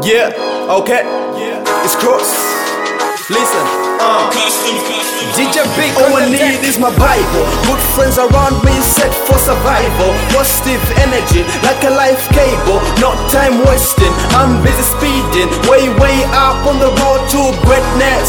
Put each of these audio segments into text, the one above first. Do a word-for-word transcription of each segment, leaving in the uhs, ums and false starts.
Yeah, okay. It's Cross. Listen. Uh. D J Big, all I need is my Bible. Good friends around me, set for survival. Positive energy, like a life cable. Not time wasting, I'm busy speeding. Way, way up on the road to greatness.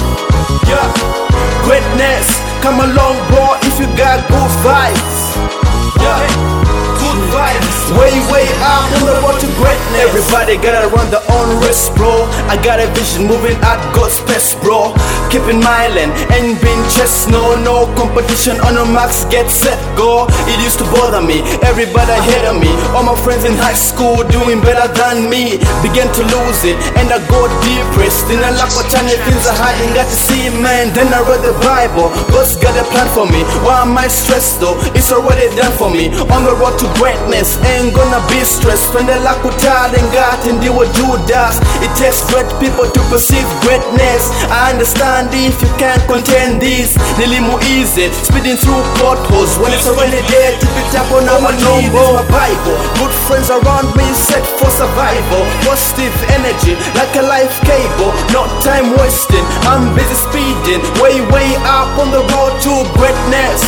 Yeah, greatness. Come along, bro, if you got good vibes. Yeah, good vibes. Way, way up on the road to greatness. Everybody gotta run their own race, bro. I got a vision moving at God's pace, bro. Keeping my lane, ain't been chess, no, no competition on the max, get set, go. It used to bother me, everybody ahead of me. All my friends in high school doing better than me. Began to lose it, and I got depressed. In a lack of time, things I hadn't got to see, man. Then I read the Bible, God's got a plan for me. Why am I stressed though? It's already done for me. On the road to greatness, ain't gonna be stressed. When the lack of time and God and deal with Judas. It takes great people to perceive greatness. I understand if you can't contain this. Nilimu easy, speeding through potholes. When it's already there, tip it up on our number. Bible, good friends around me, set for survival. Positive energy, like a life cable. Not time wasting, I'm busy speeding. Way, way up on the road to greatness.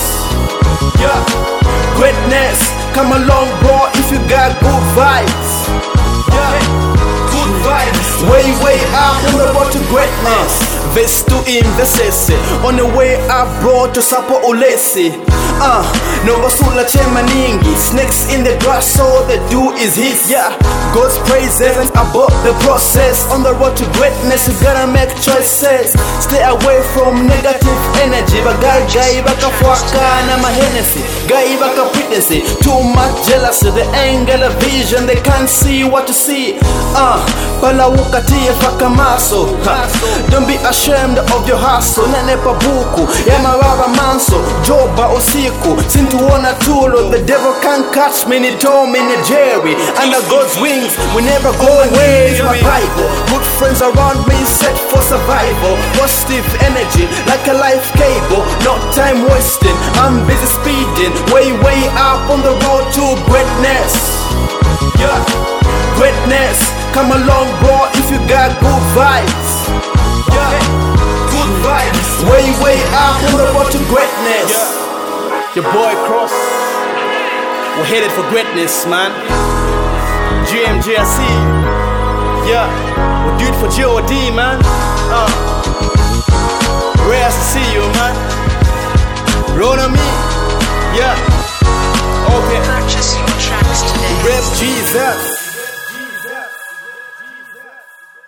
Yeah, greatness. Come along, bro, if you got good vibes. Yeah, good vibes. Way, way up on the road to greatness. Verse two in verse on the way up, bro, to Sapo Ulesi. Uh, no basula chema ningi. Snakes in the grass, all they do is his. Yeah, God's praises about the process. On the road to greatness, you gotta make choices. Stay away from negative energy. Bagai gai baka fuaka na mahenesi. Gai baka pretensi. Too much jealousy, the angle of vision, they can't see what to see. Uh, pala ukatie faka maso. Don't be ashamed of your hustle. Nanepa buku, yama baba manso. Joba usiku, sintuona tulo. The devil can't catch me, ni Tom in a Jerry. Under God's wings, we never go away. My Bible, good friends around me, set for survival. Positive energy, like a life cable. Not time wasting, I'm busy speeding. Way, way up on the road to greatness. Yeah, greatness. Come along, bro, if you got good vibes. Yeah, good vibes. Way, way up on the road to greatness. Yeah. Your boy Cross, we're headed for greatness, man. G M G, I see you. Yeah, we'll do it for G O D, man. Uh, rare to see you, man. Roll on me, yeah. Okay. Purchase your tracks today. Rep Jesus.